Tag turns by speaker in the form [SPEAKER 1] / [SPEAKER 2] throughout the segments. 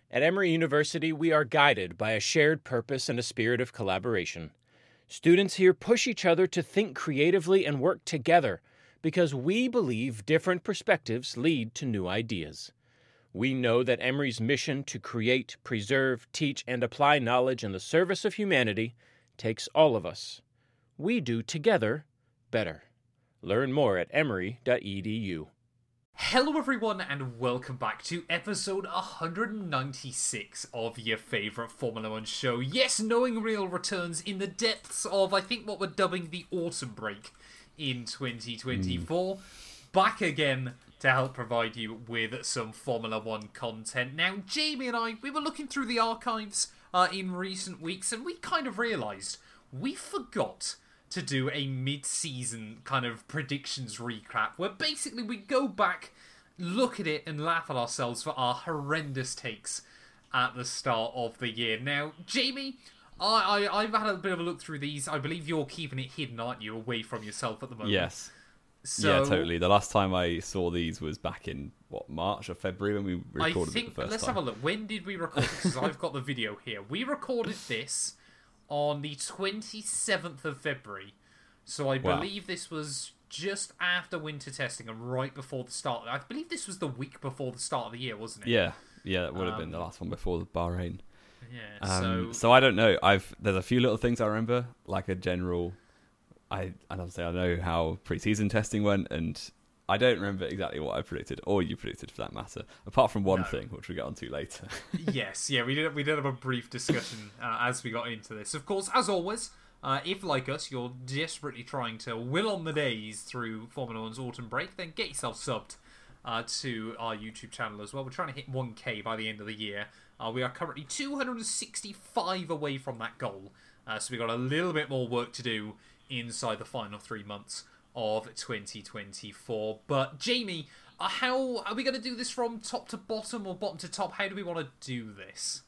[SPEAKER 1] At Emory University, we are guided by a shared purpose and a spirit of collaboration. Students here push each other to think creatively and work together because we believe different perspectives lead to new ideas. We know that Emory's mission to create, preserve, teach, and apply knowledge in the service of humanity takes all of us. We do together better. Learn more at emory.edu.
[SPEAKER 2] Hello everyone and welcome back to episode 196 of your favourite Formula 1 show. Yes, Knowing Real returns in the depths of, I think, what we're dubbing the autumn break in 2024. Back again to help provide you with some Formula 1 content. Now, Jamie and I, we were looking through the archives in recent weeks and we kind of realised we forgot to do a mid-season kind of predictions recap where basically we go back, look at it and laugh at ourselves for our horrendous takes at the start of the year. Now, Jamie, I've had a bit of a look through these. I believe you're keeping it hidden, aren't you, away from yourself at the moment?
[SPEAKER 3] Yes.
[SPEAKER 2] So,
[SPEAKER 3] yeah, totally. The last time I saw these was back in, March or February when we recorded it the first
[SPEAKER 2] let's
[SPEAKER 3] time.
[SPEAKER 2] have a look. When did we record this? Because I've got the video here. We recorded this on the 27th of February. So I believe this was just after winter testing and right before the start. I believe this was the week before the start of the year, wasn't it?
[SPEAKER 3] Yeah, that would have been the last one before Bahrain.
[SPEAKER 2] Yeah,
[SPEAKER 3] so I don't know. There's a few little things I remember, like a general. I know how pre-season testing went, and I don't remember exactly what I predicted, or you predicted for that matter, apart from one thing, which we'll get onto later.
[SPEAKER 2] Yes, we did have a brief discussion as we got into this. Of course, as always, if, like us, you're desperately trying to will on the days through Formula 1's autumn break, then get yourself subbed to our YouTube channel as well. We're trying to hit 1K by the end of the year. We are currently 265 away from that goal, so we've got a little bit more work to do inside the final 3 months of 2024. But Jamie, how are we going to do this from top to bottom or bottom to top? How do we want to do this?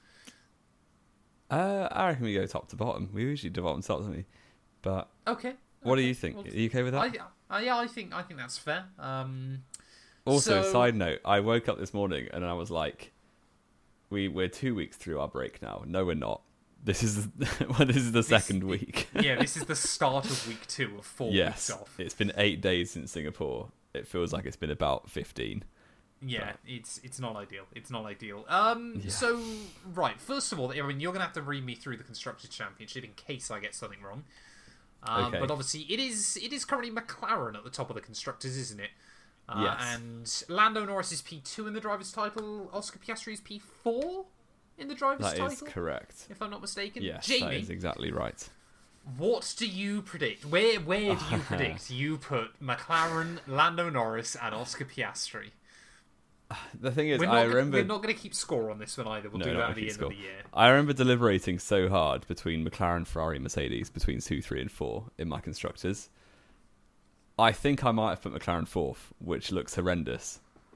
[SPEAKER 3] I reckon we go top to bottom. We usually do bottom to top, don't we? But
[SPEAKER 2] okay.
[SPEAKER 3] What do you think?
[SPEAKER 2] Well,
[SPEAKER 3] are you okay with that?
[SPEAKER 2] I think that's fair.
[SPEAKER 3] Also, side note, I woke up this morning and I was like, we're 2 weeks through our break now. No, we're not. This is the second week.
[SPEAKER 2] Yeah, this is the start of week 2 of 4 weeks off.
[SPEAKER 3] It's been 8 days since Singapore. It feels like it's been about 15.
[SPEAKER 2] Yeah, it's not ideal. It's not ideal. So, right, first of all, Aaron, you're going to have to read me through the Constructors' Championship in case I get something wrong.
[SPEAKER 3] Okay.
[SPEAKER 2] But obviously, it is currently McLaren at the top of the Constructors, isn't it?
[SPEAKER 3] Yes.
[SPEAKER 2] And Lando Norris is P2 in the driver's title. Oscar Piastri is P4 in the driver's title.
[SPEAKER 3] That is correct.
[SPEAKER 2] If I'm not mistaken.
[SPEAKER 3] Yes,
[SPEAKER 2] Jamie,
[SPEAKER 3] that is exactly right.
[SPEAKER 2] what do you predict? Where do you predict you put McLaren, Lando Norris, and Oscar Piastri?
[SPEAKER 3] The thing is,
[SPEAKER 2] we're
[SPEAKER 3] remember...
[SPEAKER 2] not going to keep score on this one either. We'll do that at the end of the year.
[SPEAKER 3] I remember deliberating so hard between McLaren, Ferrari, and Mercedes, between 2, 3, and 4 in my constructors. I think I might have put McLaren 4th, which looks horrendous.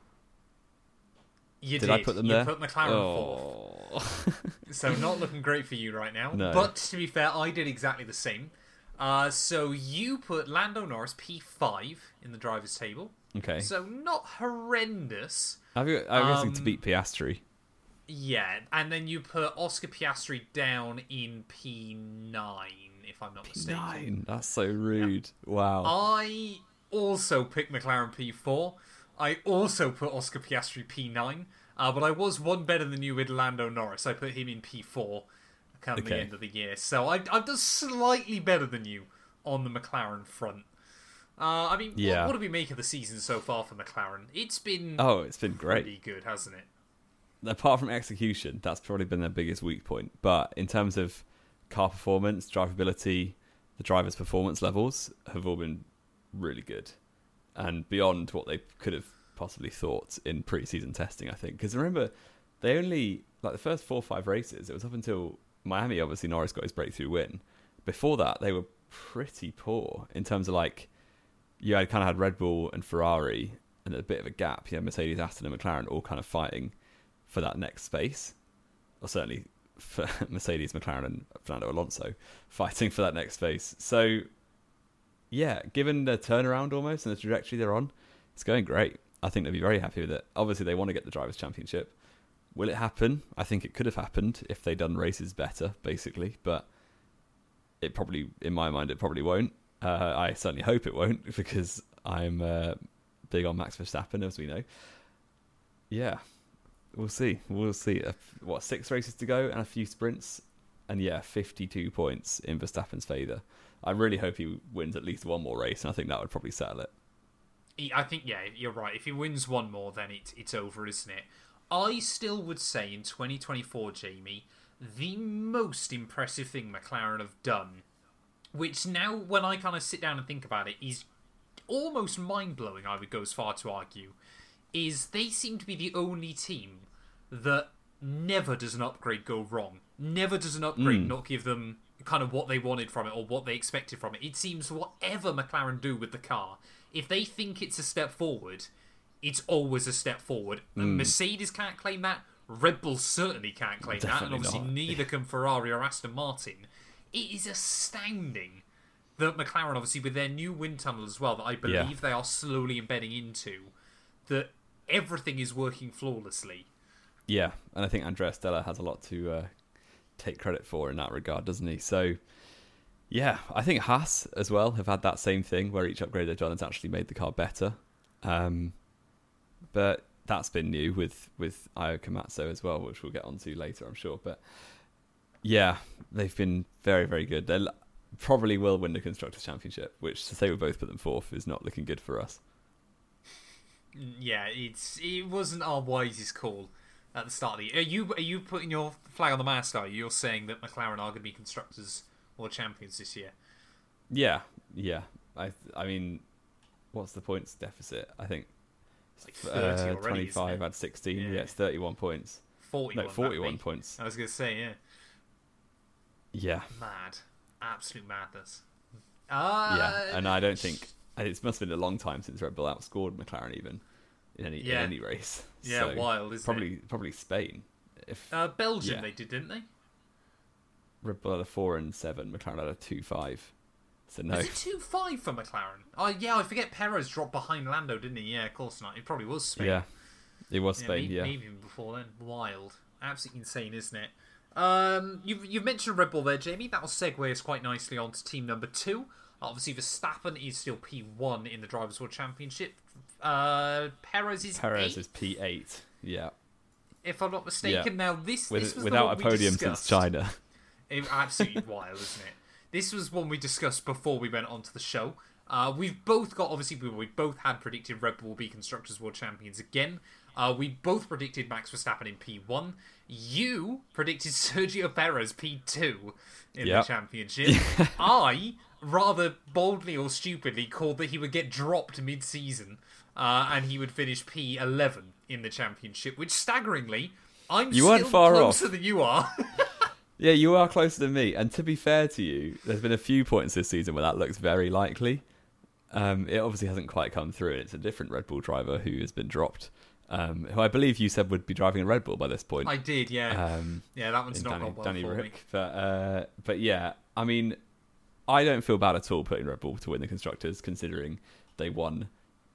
[SPEAKER 2] Did
[SPEAKER 3] I put them there?
[SPEAKER 2] You put McLaren 4th. So not looking great for you right now.
[SPEAKER 3] No.
[SPEAKER 2] But to be fair, I did exactly the same. So you put Lando Norris P5 in the driver's table.
[SPEAKER 3] Okay.
[SPEAKER 2] So not horrendous.
[SPEAKER 3] I'm guessing to beat Piastri.
[SPEAKER 2] Yeah, and then you put Oscar Piastri down in P9, if I'm not mistaken.
[SPEAKER 3] P9? That's so rude. Yeah. Wow.
[SPEAKER 2] I also picked McLaren P4. I also put Oscar Piastri P9. But I was one better than you with Lando Norris. I put him in P4 come the end of the year. So I've done slightly better than you on the McLaren front. What do we make of the season so far for McLaren? It's been
[SPEAKER 3] great.
[SPEAKER 2] Pretty good, hasn't it?
[SPEAKER 3] Apart from execution, that's probably been their biggest weak point. But in terms of car performance, drivability, the drivers' performance levels have all been really good. And beyond what they could have possibly thought in pre-season testing, I think. Because remember, they only, the first 4 or 5 races, it was up until Miami, obviously Norris got his breakthrough win. Before that, they were pretty poor in terms of you had kind of had Red Bull and Ferrari and a bit of a gap. You had Mercedes, Aston and McLaren all kind of fighting for that next space. Or certainly for Mercedes, McLaren and Fernando Alonso fighting for that next space. So, yeah, given the turnaround almost and the trajectory they're on, it's going great. I think they'll be very happy with it. Obviously, they want to get the Drivers' Championship. Will it happen? I think it could have happened if they'd done races better, basically. But it probably, in my mind, it probably won't. I certainly hope it won't, because I'm big on Max Verstappen, as we know. Yeah, we'll see. We'll see. 6 races to go and a few sprints, and 52 points in Verstappen's favour. I really hope he wins at least one more race, and I think that would probably settle it.
[SPEAKER 2] I think, you're right. If he wins one more, then it's over, isn't it? I still would say in 2024, Jamie, the most impressive thing McLaren have done, which now when I kind of sit down and think about it, is almost mind-blowing, I would go as far to argue, is they seem to be the only team that never does an upgrade go wrong. Never does an upgrade not give them kind of what they wanted from it or what they expected from it. It seems whatever McLaren do with the car, if they think it's a step forward, it's always a step forward. And Mercedes can't claim that. Red Bull certainly can't claim that. And obviously neither can Ferrari or Aston Martin. It is astounding that McLaren, obviously with their new wind tunnel as well, that I believe they are slowly embedding into, that everything is working flawlessly. Yeah,
[SPEAKER 3] and I think Andrea Stella has a lot to take credit for in that regard, doesn't he? So, yeah, I think Haas as well have had that same thing where each upgrade they've done has actually made the car better. But that's been new with Io Komatsu as well, which we'll get onto later, I'm sure. But yeah, they've been very, very good. They probably will win the Constructors' Championship, which to say we both put them fourth is not looking good for us.
[SPEAKER 2] Yeah, it wasn't our wisest call at the start of the year. Are you putting your flag on the mast, are you? You're saying that McLaren are going to be Constructors' World Champions this year?
[SPEAKER 3] Yeah. I mean, what's the points deficit? I think
[SPEAKER 2] it's like 30 already,
[SPEAKER 3] 25 had 16. Yeah, it's 31 points. 41 points.
[SPEAKER 2] I was going to say, yeah.
[SPEAKER 3] Yeah.
[SPEAKER 2] Mad. Absolute madness.
[SPEAKER 3] Yeah, and I don't think... It must have been a long time since Red Bull outscored McLaren even in any race.
[SPEAKER 2] Yeah, so wild, isn't it?
[SPEAKER 3] Probably Spain.
[SPEAKER 2] Belgium they did, didn't they?
[SPEAKER 3] Red Bull had a 4 and 7. McLaren had a 2-5. So no.
[SPEAKER 2] Was it 2-5 for McLaren? Oh yeah, I forget Perez dropped behind Lando, didn't he? Yeah, of course not. It probably was Spain.
[SPEAKER 3] Yeah, it was Spain.
[SPEAKER 2] Maybe even before then. Wild, absolutely insane, isn't it? You've mentioned Red Bull there, Jamie. That'll segue us quite nicely onto team number 2. Obviously, Verstappen is still P1 in the Drivers' World Championship. Perez is
[SPEAKER 3] P8. Yeah,
[SPEAKER 2] if I'm not mistaken. Yeah. Now this was
[SPEAKER 3] without a podium since China.
[SPEAKER 2] Absolutely wild, isn't it? This was one we discussed before we went onto the show. We've both got, obviously, we both had predicted Red Bull will be Constructors' World Champions again. We both predicted Max Verstappen in P1. You predicted Sergio Perez P2 in the championship. I, rather boldly or stupidly, called that he would get dropped mid-season and he would finish P11 in the championship, which staggeringly, I'm still closer than you are.
[SPEAKER 3] Yeah, you are closer than me. And to be fair to you, there's been a few points this season where that looks very likely. It obviously hasn't quite come through. It's a different Red Bull driver who has been dropped, who I believe you said would be driving a Red Bull by this point.
[SPEAKER 2] I did, yeah. Yeah, that one's not gone well
[SPEAKER 3] Danny
[SPEAKER 2] for
[SPEAKER 3] Rick.
[SPEAKER 2] me.
[SPEAKER 3] But yeah, I mean, I don't feel bad at all putting Red Bull to win the Constructors, considering they won,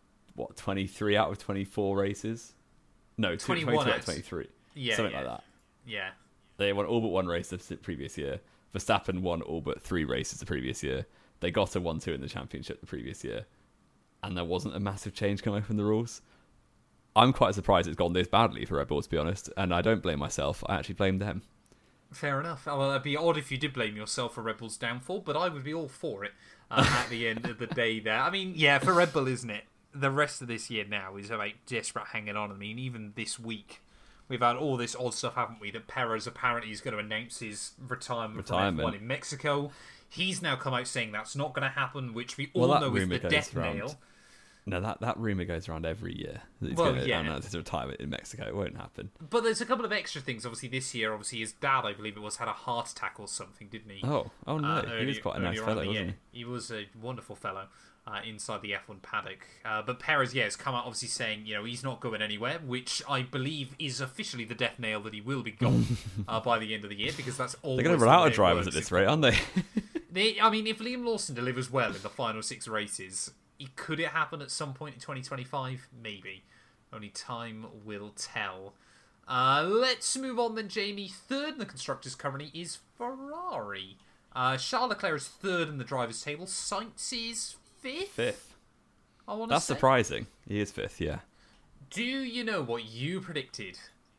[SPEAKER 3] 23 out of 24 races? No, 22 out of 23.
[SPEAKER 2] Yeah,
[SPEAKER 3] something like that.
[SPEAKER 2] Yeah.
[SPEAKER 3] They won all but one race the previous year. Verstappen won all but 3 races the previous year. They got a 1-2 in the championship the previous year. And there wasn't a massive change coming from the rules. I'm quite surprised it's gone this badly for Red Bull, to be honest. And I don't blame myself. I actually blame them.
[SPEAKER 2] Fair enough. Well, it'd be odd if you did blame yourself for Red Bull's downfall, but I would be all for it at the end of the day there. I mean, yeah, for Red Bull, isn't it? The rest of this year now is about desperate hanging on. I mean, even this week, we've had all this odd stuff, haven't we? That Perez apparently is going to announce his retirement from F1 in Mexico. He's now come out saying that's not going to happen, which we all know is the death nail.
[SPEAKER 3] No, that rumour goes around every year. He's going to announce his retirement in Mexico. It won't happen.
[SPEAKER 2] But there's a couple of extra things. Obviously, this year, his dad, I believe it was, had a heart attack or something, didn't he?
[SPEAKER 3] Oh no. He was quite a nice fellow, wasn't he?
[SPEAKER 2] He was a wonderful fellow inside the F1 paddock. But Perez, has come out obviously saying, he's not going anywhere, which I believe is officially the death nail that he will be gone by the end of the year, because that's all.
[SPEAKER 3] They're going to run out of drivers at this rate, aren't they?
[SPEAKER 2] I mean, if Liam Lawson delivers well in the final 6 races, could it happen at some point in 2025? Maybe. Only time will tell. Let's move on then, Jamie. Third in the constructors currently is Ferrari. Charles Leclerc is third in the drivers' table. Sainz is fifth.
[SPEAKER 3] Fifth.
[SPEAKER 2] That's
[SPEAKER 3] surprising. He is fifth, yeah.
[SPEAKER 2] Do you know what you predicted?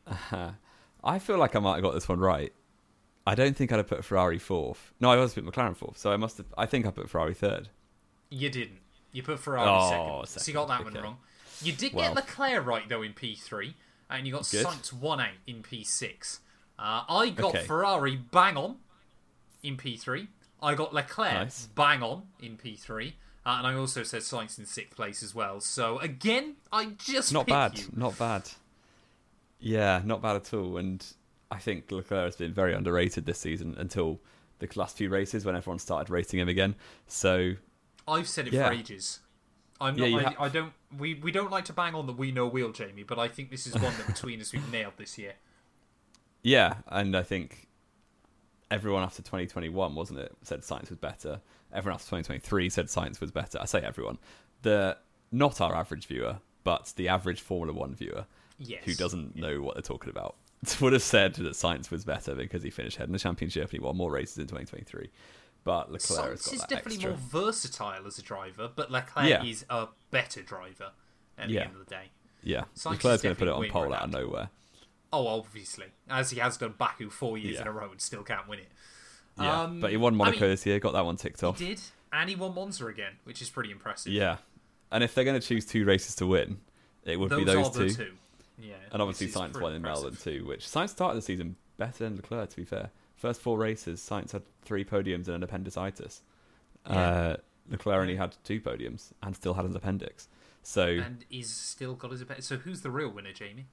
[SPEAKER 3] I feel like I might have got this one right. I don't think I'd have put Ferrari fourth. No, I also put McLaren fourth, so I think I put Ferrari third.
[SPEAKER 2] You didn't. You put Ferrari second. So you got that one
[SPEAKER 3] okay.
[SPEAKER 2] wrong. You did get Leclerc right, though, in P3, and you got Sainz 1-8 in P6. I got Ferrari bang on in P3. I got Leclerc bang on in P3. And I also said Sainz in 6th place as well. So, again, I just
[SPEAKER 3] Not
[SPEAKER 2] picked
[SPEAKER 3] bad.
[SPEAKER 2] you.
[SPEAKER 3] Not bad. Yeah, not bad at all. And I think Leclerc has been very underrated this season until the last few races when everyone started rating him again. So
[SPEAKER 2] I've said it for ages. I'm not.
[SPEAKER 3] Yeah,
[SPEAKER 2] I don't. We don't like to bang on the we know wheel, Jamie. But I think this is one that between us we've nailed this year.
[SPEAKER 3] Yeah, and I think everyone after 2021, wasn't it, said Sainz was better. Everyone after 2023 said Sainz was better. I say everyone. Not our average viewer, but the average Formula One viewer who doesn't know what they're talking about would have said that Sainz was better because he finished ahead in the championship and he won more races in 2023. But Leclerc has got
[SPEAKER 2] Sainz is
[SPEAKER 3] that
[SPEAKER 2] definitely
[SPEAKER 3] extra.
[SPEAKER 2] more versatile as a driver, but Leclerc is a better driver at the end of the day.
[SPEAKER 3] Yeah,
[SPEAKER 2] Sainz
[SPEAKER 3] Leclerc's going to put it
[SPEAKER 2] definitely
[SPEAKER 3] on pole
[SPEAKER 2] winning
[SPEAKER 3] out of nowhere.
[SPEAKER 2] Oh, obviously. As he has done Baku 4 years in a row and still can't win it.
[SPEAKER 3] Yeah, but he won Monaco this year, got that one ticked off.
[SPEAKER 2] He did, and he won Monza again, which is pretty impressive.
[SPEAKER 3] Yeah, and if they're going to choose two races to win, it would be those
[SPEAKER 2] two.
[SPEAKER 3] two.
[SPEAKER 2] Yeah,
[SPEAKER 3] and obviously Sainz won in Melbourne too, which Sainz started the season better than Leclerc, to be fair. First 4 races, Sainz had 3 podiums and an appendicitis.
[SPEAKER 2] Yeah.
[SPEAKER 3] Leclerc only had 2 podiums and still had an appendix.
[SPEAKER 2] And he's still got his appendix. So who's the real winner, Jamie?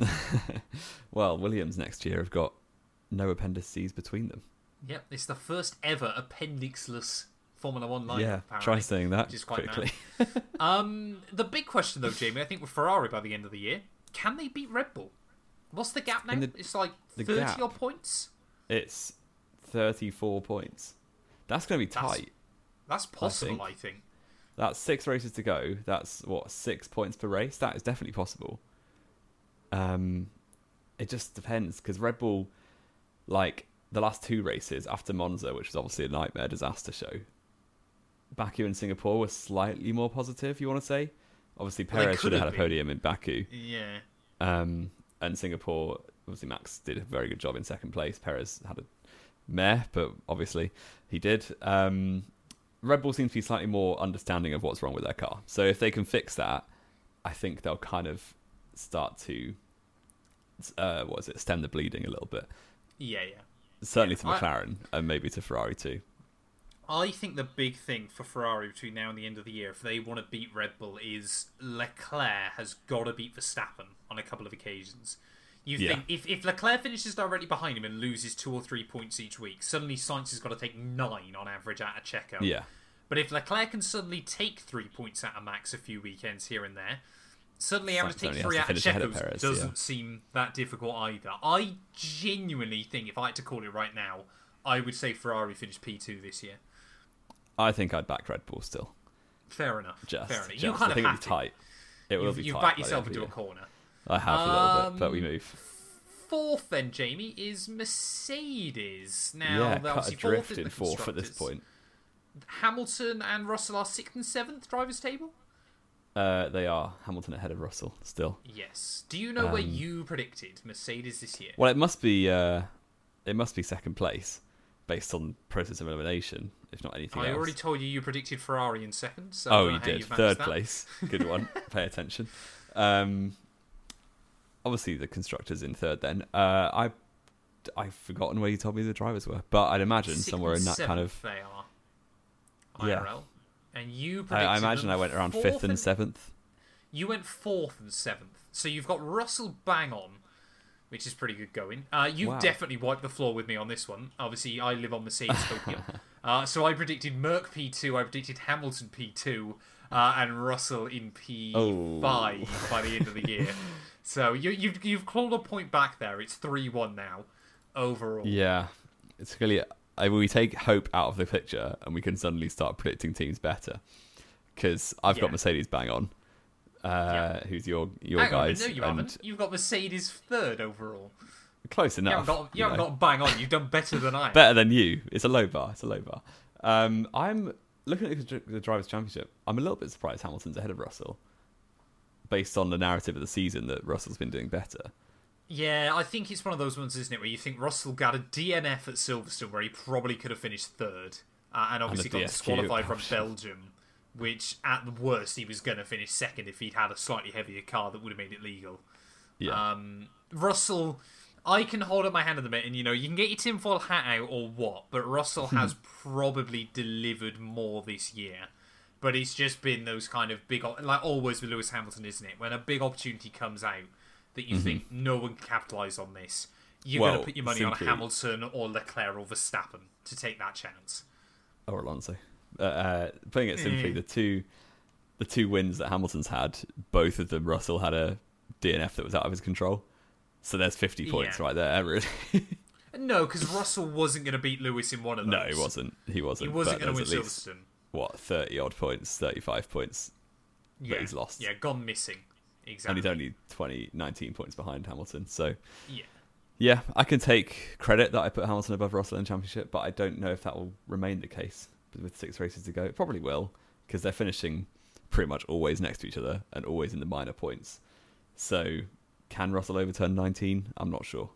[SPEAKER 3] Well, Williams next year have got no appendices between them.
[SPEAKER 2] Yep, it's the first ever appendixless Formula One line.
[SPEAKER 3] Yeah,
[SPEAKER 2] apparently,
[SPEAKER 3] try saying that
[SPEAKER 2] which is quite
[SPEAKER 3] quickly.
[SPEAKER 2] The big question, though, Jamie, I think with Ferrari by the end of the year, can they beat Red Bull? What's the gap now? It's like 30 odd points.
[SPEAKER 3] It's 34 points. That's going to be tight.
[SPEAKER 2] That's possible, I think.
[SPEAKER 3] That's 6 races to go. That's 6 points per race. That is definitely possible. It just depends because Red Bull, like the last 2 races after Monza, which was obviously a nightmare disaster show, Baku and Singapore were slightly more positive, you want to say? Obviously, Perez should have had a podium in Baku.
[SPEAKER 2] Yeah.
[SPEAKER 3] And Singapore, obviously, Max did a very good job in second place. Perez had a meh, but obviously he did. Red Bull seems to be slightly more understanding of what's wrong with their car. So if they can fix that, I think they'll kind of start to, stem the bleeding a little bit.
[SPEAKER 2] Yeah.
[SPEAKER 3] Certainly to McLaren and maybe to Ferrari too.
[SPEAKER 2] I think the big thing for Ferrari between now and the end of the year, if they want to beat Red Bull, is Leclerc has got to beat Verstappen on a couple of occasions. Think if Leclerc finishes directly behind him and loses 2 or 3 points each week, suddenly Sainz has got to take 9 on average out of Checo.
[SPEAKER 3] Yeah.
[SPEAKER 2] But if Leclerc can suddenly take 3 points out of Max a few weekends here and there, suddenly having to take 3 out of Checo doesn't seem that difficult either. I genuinely think, if I had to call it right now, I would say Ferrari finished P2 this year.
[SPEAKER 3] I think I'd back Red Bull still.
[SPEAKER 2] Fair enough.
[SPEAKER 3] Just.
[SPEAKER 2] You kind
[SPEAKER 3] I think
[SPEAKER 2] of
[SPEAKER 3] it'll be tight. It will be tight.
[SPEAKER 2] You've backed yourself into a corner.
[SPEAKER 3] I have a little bit, but we move.
[SPEAKER 2] Fourth, then, Jamie, is Mercedes. Now,
[SPEAKER 3] cut adrift in fourth at this point.
[SPEAKER 2] Hamilton and Russell are 6th and 7th drivers' table?
[SPEAKER 3] They are. Hamilton ahead of Russell still.
[SPEAKER 2] Yes. Do you know where you predicted Mercedes this year?
[SPEAKER 3] Well, it must be second place based on process of elimination, if not anything else.
[SPEAKER 2] I already told you predicted Ferrari in second. So
[SPEAKER 3] you did. Third place. Good one. Pay attention. Obviously, the constructors in third. Then I've forgotten where you told me the drivers were, but I'd imagine somewhere in that kind of.
[SPEAKER 2] They are. IRL.
[SPEAKER 3] Yeah.
[SPEAKER 2] And you predicted.
[SPEAKER 3] I imagine I went around 5th and 7th.
[SPEAKER 2] You went 4th and 7th. So you've got Russell bang on, which is pretty good going. You definitely wiped the floor with me on this one. Obviously, I live on Mercedes Tokyo. So I predicted Merc P2, I predicted Hamilton P2, and Russell in P5 by the end of the year. So you've clawed a point back there. It's 3-1 now, overall.
[SPEAKER 3] Yeah. It's really... we take hope out of the picture and we can suddenly start predicting teams better. Because I've got Mercedes bang on. who's your
[SPEAKER 2] Hang
[SPEAKER 3] guys.
[SPEAKER 2] on, no, you haven't. You've got Mercedes third overall.
[SPEAKER 3] Close enough.
[SPEAKER 2] You haven't got bang on. You've done better than I have.
[SPEAKER 3] Better than you. It's a low bar. I'm looking at the Drivers' Championship. I'm a little bit surprised Hamilton's ahead of Russell, based on the narrative of the season that Russell's been doing better.
[SPEAKER 2] Yeah, I think it's one of those ones, isn't it, where you think Russell got a DNF at Silverstone where he probably could have finished third, and obviously got disqualified from Belgium, which at the worst he was going to finish second if he'd had a slightly heavier car that would have made it legal.
[SPEAKER 3] Yeah.
[SPEAKER 2] Russell, I can hold up my hand at the minute, and you can get your tinfoil hat out or what, but Russell has probably delivered more this year. But it's just been those kind of big, like always with Lewis Hamilton, isn't it? When a big opportunity comes out that you think no one can capitalise on this, you're going to put your money on Hamilton or Leclerc or Verstappen to take that chance.
[SPEAKER 3] Or Alonso. Putting it simply, the two wins that Hamilton's had, both of them Russell had a DNF that was out of his control. So there's 50 points right there, really.
[SPEAKER 2] No, because Russell wasn't going to beat Lewis in one of those.
[SPEAKER 3] No, he wasn't. He wasn't
[SPEAKER 2] going to win Silverstone.
[SPEAKER 3] 30-odd points, 35 points that he's lost.
[SPEAKER 2] Yeah, gone missing. Exactly.
[SPEAKER 3] And he's only 19 points behind Hamilton. So,
[SPEAKER 2] yeah,
[SPEAKER 3] I can take credit that I put Hamilton above Russell in the championship, but I don't know if that will remain the case with 6 races to go. It probably will, because they're finishing pretty much always next to each other and always in the minor points. So, can Russell overturn 19? I'm not sure.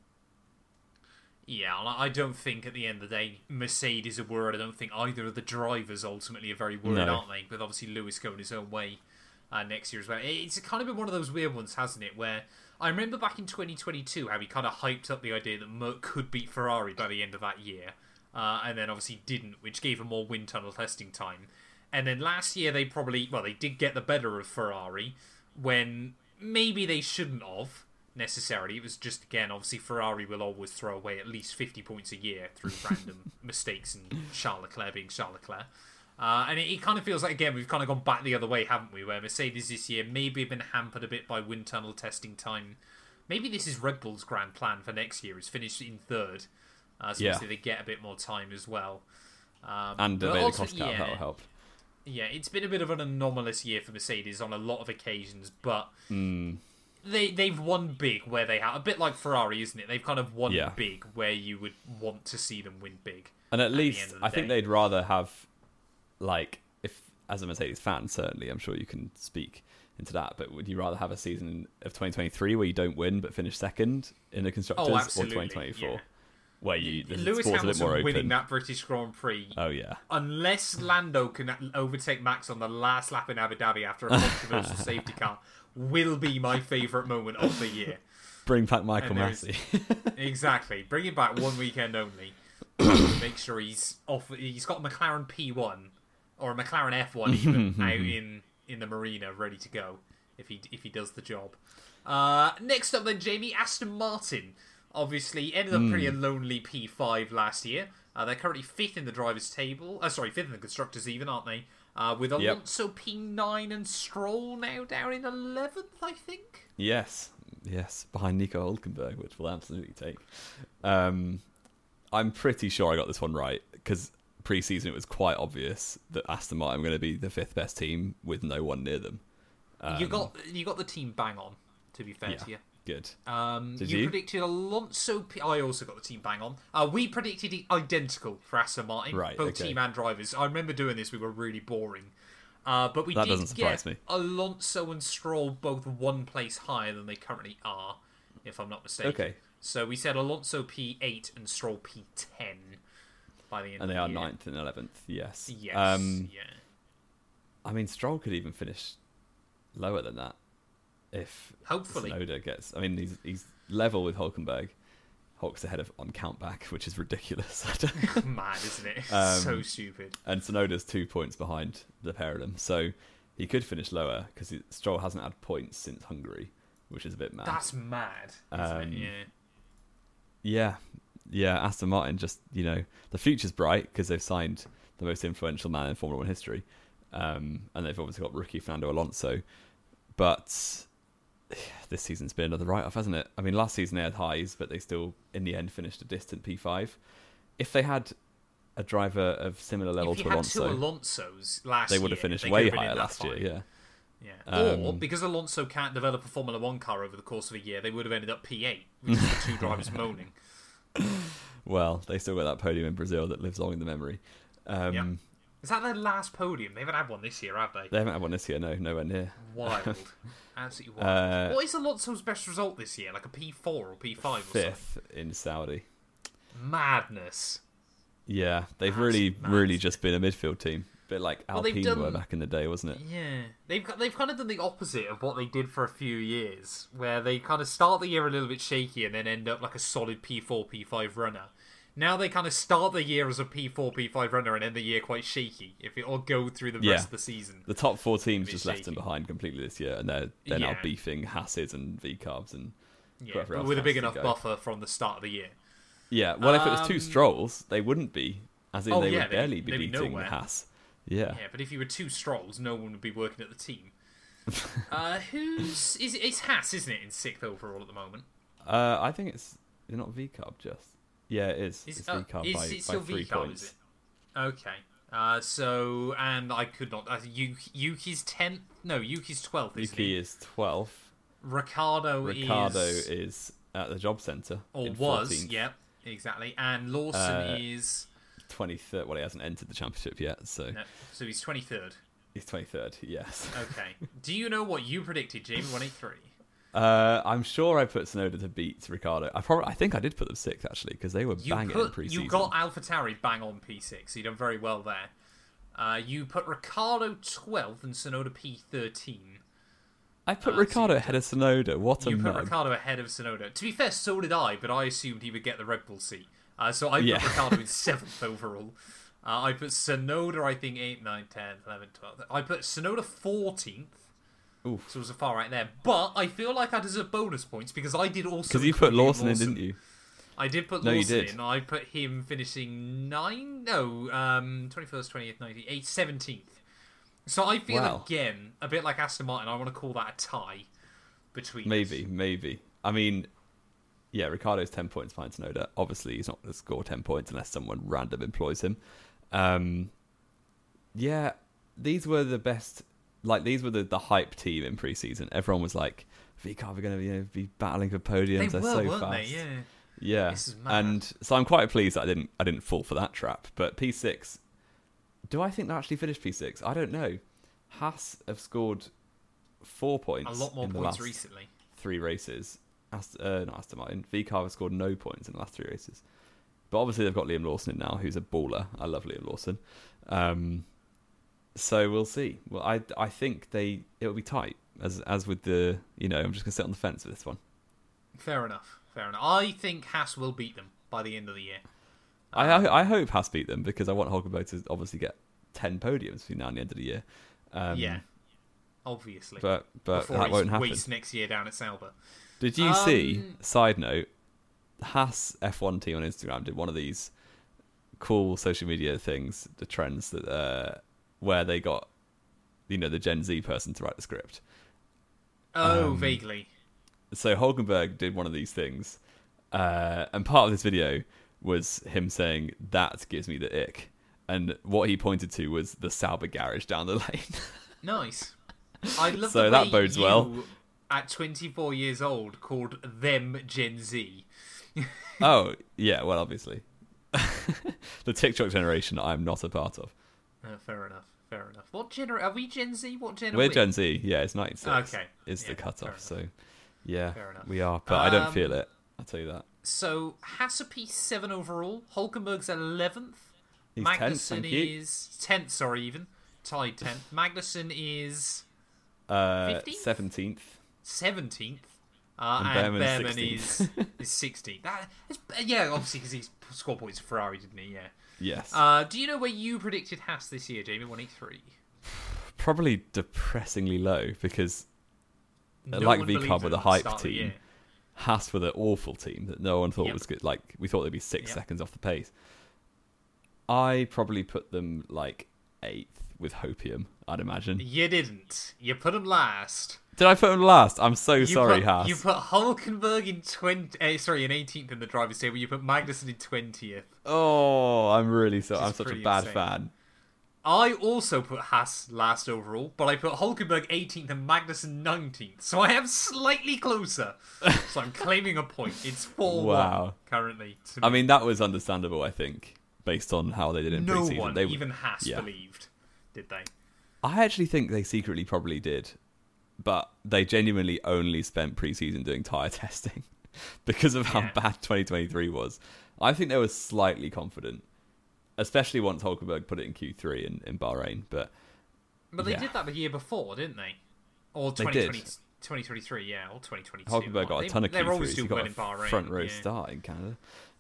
[SPEAKER 2] Yeah, I don't think at the end of the day Mercedes are worried. I don't think either of the drivers ultimately are very worried, aren't they? But obviously Lewis going his own way next year as well. It's kind of been one of those weird ones, hasn't it? Where I remember back in 2022 how he kind of hyped up the idea that Merc could beat Ferrari by the end of that year. And then obviously didn't, which gave him more wind tunnel testing time. And then last year they did get the better of Ferrari when maybe they shouldn't have. Necessarily, it was just, again, obviously Ferrari will always throw away at least 50 points a year through random mistakes and Charles Leclerc being Charles Leclerc. And it kind of feels like, again, we've kind of gone back the other way, haven't we? Where Mercedes this year maybe have been hampered a bit by wind tunnel testing time. Maybe this is Red Bull's grand plan for next year, is finish in third. So obviously they get a bit more time as well.
[SPEAKER 3] And the cost cap, that will help.
[SPEAKER 2] Yeah, it's been a bit of an anomalous year for Mercedes on a lot of occasions, but... They've won big where they have, a bit like Ferrari, isn't it? They've kind of won big where you would want to see them win big.
[SPEAKER 3] And at least, I think they'd rather have, like, if as a Mercedes fan, certainly, I'm sure you can speak into that, but would you rather have a season of 2023 where you don't win but finish second in the Constructors, or 2024? Where
[SPEAKER 2] Lewis Hamilton winning that British Grand Prix.
[SPEAKER 3] Oh yeah.
[SPEAKER 2] Unless Lando can overtake Max on the last lap in Abu Dhabi after a controversial safety car, will be my favourite moment of the year.
[SPEAKER 3] Bring back Michael Massey.
[SPEAKER 2] Exactly. Bring him back one weekend only. Make sure he's off. He's got a McLaren P1 or a McLaren F1 even out in the marina, ready to go if he does the job. Next up then, Jamie, Aston Martin. Obviously, ended up pretty a lonely P5 last year. They're currently 5th in the drivers' table. 5th in the constructors even, aren't they? With Alonso P9 and Stroll now down in 11th, I think.
[SPEAKER 3] Yes, behind Nico Hülkenberg, which we'll absolutely take. I'm pretty sure I got this one right, because pre-season it was quite obvious that Aston Martin were going to be the 5th best team with no one near them.
[SPEAKER 2] You got the team bang on, to be fair to you.
[SPEAKER 3] Good.
[SPEAKER 2] You predicted Alonso. I also got the team bang on. We predicted it identical for Aston Martin, both team and drivers. I remember doing this. We were really boring, but we did get Alonso and Stroll both one place higher than they currently are, if I'm not mistaken.
[SPEAKER 3] Okay.
[SPEAKER 2] So we said Alonso P8 and Stroll P10 by the end. And
[SPEAKER 3] they
[SPEAKER 2] are
[SPEAKER 3] 9th and 11th. Yes.
[SPEAKER 2] Yes.
[SPEAKER 3] I mean, Stroll could even finish lower than that. If
[SPEAKER 2] hopefully
[SPEAKER 3] Tsunoda gets, I mean, he's level with Hülkenberg. Hulk's ahead on countback, which is ridiculous.
[SPEAKER 2] Mad, isn't it? So stupid.
[SPEAKER 3] And Tsunoda's 2 points behind the pair of them, so he could finish lower because Stroll hasn't had points since Hungary, which is a bit mad.
[SPEAKER 2] That's mad, isn't it?
[SPEAKER 3] Yeah. Aston Martin, just the future's bright because they've signed the most influential man in Formula One history, and they've obviously got rookie Fernando Alonso, but this season's been another write-off, hasn't it? I mean, last season they had highs, but they still, in the end, finished a distant P5. If they had a driver of similar level to Alonso,
[SPEAKER 2] two Alonsos last
[SPEAKER 3] they would have finished way higher last year.
[SPEAKER 2] Yeah. Or, because Alonso can't develop a Formula 1 car over the course of a year, they would have ended up P8, with just the two drivers moaning.
[SPEAKER 3] Well, they still got that podium in Brazil that lives on in the memory.
[SPEAKER 2] Yeah. Is that their last podium? They haven't had one this year, have they?
[SPEAKER 3] They haven't had one this year, no, nowhere near.
[SPEAKER 2] Wild. Absolutely wild. What is Alonso's best result this year? Like a P4 or P5 or something?
[SPEAKER 3] Fifth in Saudi.
[SPEAKER 2] Madness.
[SPEAKER 3] Yeah, they've
[SPEAKER 2] That's
[SPEAKER 3] really
[SPEAKER 2] mad.
[SPEAKER 3] just been a midfield team. Bit like Alpine were back in the day, wasn't it?
[SPEAKER 2] Yeah. They've kind of done the opposite of what they did for a few years, where they kind of start the year a little bit shaky and then end up like a solid P4, P5 runner. Now they kind of start the year as a P4, P5 runner and end the year quite shaky, if it all go through the rest of the season.
[SPEAKER 3] The top four teams
[SPEAKER 2] bit
[SPEAKER 3] just left
[SPEAKER 2] shaky.
[SPEAKER 3] them behind completely this year, and they're now beefing Hasses and V-Carbs and whoever
[SPEAKER 2] but
[SPEAKER 3] else
[SPEAKER 2] with a
[SPEAKER 3] has
[SPEAKER 2] big
[SPEAKER 3] to
[SPEAKER 2] enough
[SPEAKER 3] go.
[SPEAKER 2] buffer from the start of the year.
[SPEAKER 3] Yeah, well, if it was two Strolls, they wouldn't be. As in, they would barely be
[SPEAKER 2] they'd be
[SPEAKER 3] beating
[SPEAKER 2] nowhere.
[SPEAKER 3] Haas. Yeah.
[SPEAKER 2] Yeah, but if you were two Strolls, no one would be working at the team. It's Haas, isn't it, in 6th overall at the moment?
[SPEAKER 3] I think it's not V-Carb just. Yeah, it is. It's V-Carb
[SPEAKER 2] is
[SPEAKER 3] by
[SPEAKER 2] it still
[SPEAKER 3] 3
[SPEAKER 2] V-Carb,
[SPEAKER 3] points.
[SPEAKER 2] is it? Okay. So, and I could not... Yuki's 10th? No, Yuki's 12th, isn't
[SPEAKER 3] Yuki
[SPEAKER 2] he?
[SPEAKER 3] is 12th.
[SPEAKER 2] Ricardo
[SPEAKER 3] is at the job centre.
[SPEAKER 2] Or
[SPEAKER 3] in
[SPEAKER 2] was,
[SPEAKER 3] 14th.
[SPEAKER 2] yep, exactly. And Lawson is...
[SPEAKER 3] 23rd. Well, he hasn't entered the championship yet, so...
[SPEAKER 2] No, so he's 23rd.
[SPEAKER 3] He's 23rd, yes.
[SPEAKER 2] Okay. Do you know what you predicted, Jamie? 183.
[SPEAKER 3] I'm sure I put Tsunoda to beat Ricardo. I think I did put them 6th, actually, because they were banging in pre-season.
[SPEAKER 2] You got AlphaTauri bang on P6, so you've done very well there. You put Ricardo 12th and Tsunoda P13.
[SPEAKER 3] I put Ricardo ahead of Tsunoda. What a
[SPEAKER 2] You put
[SPEAKER 3] mug.
[SPEAKER 2] Ricardo ahead of Tsunoda. To be fair, so did I, but I assumed he would get the Red Bull seat. So I put Ricardo in 7th overall. I put Tsunoda, I think, 8, 9, 10, 11, 12. I put Tsunoda 14th.
[SPEAKER 3] Oof.
[SPEAKER 2] So it was a far right there. But I feel like I deserve bonus points because I did also...
[SPEAKER 3] Because you put Lawson in, didn't you?
[SPEAKER 2] I did put
[SPEAKER 3] No, you
[SPEAKER 2] Lawson
[SPEAKER 3] did.
[SPEAKER 2] in. I put him finishing 21st, 20th, 19th, 8th, 17th. So I feel, again, a bit like Aston Martin, I want to call that a tie between us.
[SPEAKER 3] Maybe. I mean, yeah, Ricardo's 10 points behind Tsunoda. Obviously, he's not going to score 10 points unless someone random employs him. Yeah, these were the best... Like, these were the hype team in pre-season. Everyone was like, V-Carb are going to be battling for podiums. They're so
[SPEAKER 2] weren't
[SPEAKER 3] fast.
[SPEAKER 2] they? Yeah.
[SPEAKER 3] Yeah.
[SPEAKER 2] This is mad.
[SPEAKER 3] And so I'm quite pleased that I didn't fall for that trap. But P6, do I think they actually finished P6? I don't know. Haas have scored 4 points.
[SPEAKER 2] A lot more
[SPEAKER 3] in the
[SPEAKER 2] points
[SPEAKER 3] last
[SPEAKER 2] recently.
[SPEAKER 3] 3 races. Not Aston Martin. V-Carb have scored no points in the last 3 races. But obviously they've got Liam Lawson in now, who's a baller. I love Liam Lawson. So we'll see. Well, I think it'll be tight. As with the, I'm just going to sit on the fence with this one.
[SPEAKER 2] Fair enough. I think Haas will beat them by the end of the year.
[SPEAKER 3] I hope Haas beat them because I want Hulkenberg to obviously get 10 podiums between now and the end of the year.
[SPEAKER 2] Yeah, obviously.
[SPEAKER 3] But
[SPEAKER 2] Before
[SPEAKER 3] that won't happen.
[SPEAKER 2] Waste next year down at Sauber.
[SPEAKER 3] Did you see, side note, Haas F1 team on Instagram did one of these cool social media things, the trends that where they got, the Gen Z person to write the script.
[SPEAKER 2] Oh, vaguely.
[SPEAKER 3] So Hulkenberg did one of these things, and part of this video was him saying, "That gives me the ick," and what he pointed to was the Sauber garage down the lane.
[SPEAKER 2] Nice. I love
[SPEAKER 3] So
[SPEAKER 2] the
[SPEAKER 3] that
[SPEAKER 2] way
[SPEAKER 3] bodes
[SPEAKER 2] you,
[SPEAKER 3] well.
[SPEAKER 2] at 24 years old, called them Gen Z.
[SPEAKER 3] Oh, yeah, well, obviously. The TikTok generation I'm not a part of.
[SPEAKER 2] Fair enough. What are we Gen Z? What gen are
[SPEAKER 3] We're
[SPEAKER 2] we?
[SPEAKER 3] Gen Z, yeah, it's 96.
[SPEAKER 2] Okay.
[SPEAKER 3] Is
[SPEAKER 2] Yeah,
[SPEAKER 3] the
[SPEAKER 2] fair
[SPEAKER 3] cutoff,
[SPEAKER 2] enough.
[SPEAKER 3] so yeah,
[SPEAKER 2] Fair enough.
[SPEAKER 3] we are, but I don't feel it, I'll tell you that.
[SPEAKER 2] So, Haas a P7 overall. Hulkenberg's 11th.
[SPEAKER 3] He's 10th,
[SPEAKER 2] Magnussen
[SPEAKER 3] thank you.
[SPEAKER 2] is 10th, sorry, even. Tied 10th. Magnussen is
[SPEAKER 3] 17th.
[SPEAKER 2] 17th.
[SPEAKER 3] And
[SPEAKER 2] And
[SPEAKER 3] Behrman's
[SPEAKER 2] Behrman is 16th. Yeah, obviously, because he's scored points for Ferrari, didn't he? Yeah.
[SPEAKER 3] Yes.
[SPEAKER 2] Do you know where you predicted Haas this year, Jamie? 183.
[SPEAKER 3] Probably depressingly low because,
[SPEAKER 2] No
[SPEAKER 3] like
[SPEAKER 2] one
[SPEAKER 3] V
[SPEAKER 2] believed
[SPEAKER 3] Club
[SPEAKER 2] it
[SPEAKER 3] were the
[SPEAKER 2] at
[SPEAKER 3] hype
[SPEAKER 2] start of the
[SPEAKER 3] team,
[SPEAKER 2] year.
[SPEAKER 3] Haas were the awful team that no one thought
[SPEAKER 2] Yep.
[SPEAKER 3] was good. Like, we thought they'd be 6
[SPEAKER 2] Yep.
[SPEAKER 3] seconds off the pace. I probably put them like 8th with Hopium, I'd imagine.
[SPEAKER 2] You didn't. You put him last.
[SPEAKER 3] Did I put them last? I'm so sorry, Haas.
[SPEAKER 2] You put Hulkenberg in 18th in the driver's table. You put Magnussen in 20th.
[SPEAKER 3] Oh, I'm really sorry.
[SPEAKER 2] Which
[SPEAKER 3] I'm
[SPEAKER 2] is
[SPEAKER 3] such a
[SPEAKER 2] pretty
[SPEAKER 3] bad
[SPEAKER 2] insane.
[SPEAKER 3] fan.
[SPEAKER 2] I also put Haas last overall, but I put Hulkenberg 18th and Magnussen 19th. So I am slightly closer. So I'm claiming a point. It's 4-1
[SPEAKER 3] Wow.
[SPEAKER 2] currently.
[SPEAKER 3] I mean, that was understandable, I think, based on how they did in
[SPEAKER 2] no
[SPEAKER 3] pre-season.
[SPEAKER 2] one, even Haas, believed, did they?
[SPEAKER 3] I actually think they secretly probably did, but they genuinely only spent pre-season doing tyre testing because of how bad 2023 was. I think they were slightly confident, especially once Hulkenberg put it in Q3 in Bahrain. But
[SPEAKER 2] they did that the year before, didn't they? Or 2023, yeah, or 2022.
[SPEAKER 3] Hulkenberg got a ton of
[SPEAKER 2] They're always
[SPEAKER 3] Q3s.
[SPEAKER 2] doing
[SPEAKER 3] He got
[SPEAKER 2] well in Bahrain.
[SPEAKER 3] a front row start in Canada.